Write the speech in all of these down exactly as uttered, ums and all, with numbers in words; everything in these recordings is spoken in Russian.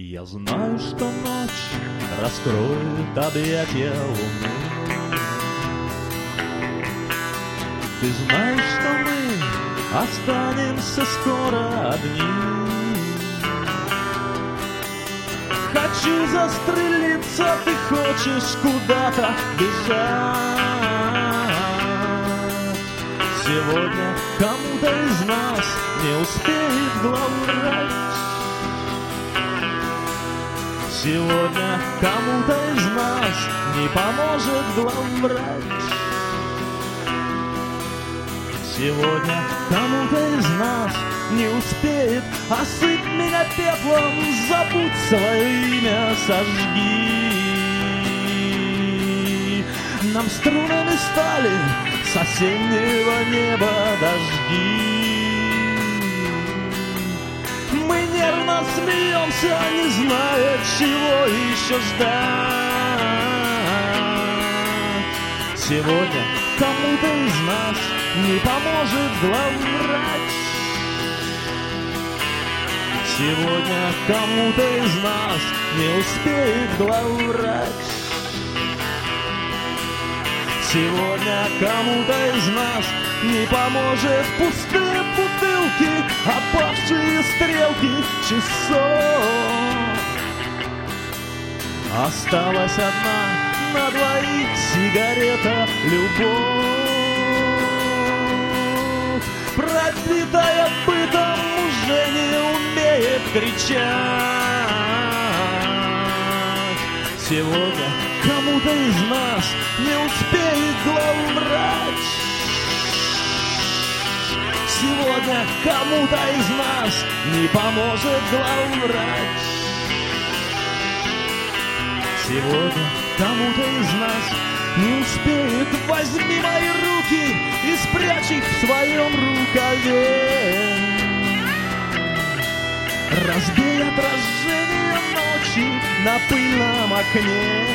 Я знаю, что ночь раскроет объятия луны. Ты знаешь, что мы останемся скоро одни. Хочу застрелиться, ты хочешь куда-то бежать. Сегодня кому-то из нас не успеет главврач. Сегодня кому-то из нас не поможет главврач. Сегодня кому-то из нас не успеет. Осыпь меня пеплом, забудь свое имя, сожги. Нам струнами стали с осеннего неба дожди. Мы нервно смеемся, не зная, чего еще ждать. Сегодня кому-то из нас не поможет главврач. Сегодня кому-то из нас не успеет главврач. Сегодня кому-то из нас не поможет пустые бутылки, опавшие стрелки часов. Осталась одна на двоих сигарета любовь, пропитая бытом, уже не умеет кричать. Сегодня кому-то из нас не успеет главврач. Сегодня кому-то из нас не поможет главврач. Сегодня кому-то из нас не успеет. Возьми мои руки и спрячь их в своем рукаве. Разбей отражение ночи на пыльном окне.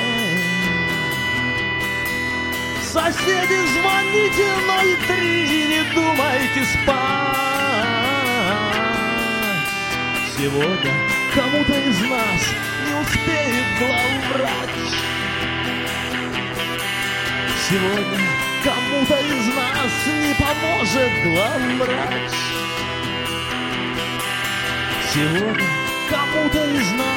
Соседи, звоните ноль три и не думайте спать. Сегодня кому-то из нас не успеет главврач. Сегодня кому-то из нас не поможет главврач. Сегодня кому-то из нас